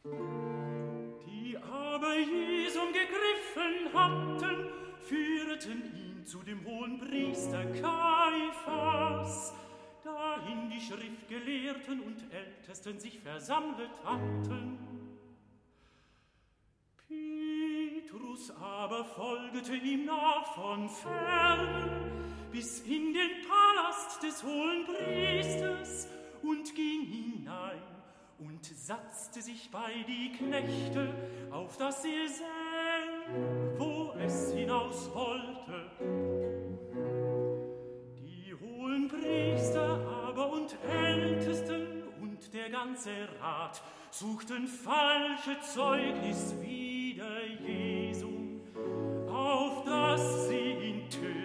Die aber Jesum gegriffen hatten, führten ihn zu dem Hohenpriester Kaiphas, dahin die Schriftgelehrten und Ältesten sich versammelt hatten. Petrus aber folgte ihm nach von fern, bis in den Palast des Hohenpriesters und ging hinein und satzte sich bei die Knechte auf das Sesel, wo es hinaus wollte. Die Hohenpriester aber und Ältesten und der ganze Rat suchten falsche Zeugnis wider Jesum, auf dass sie ihn töten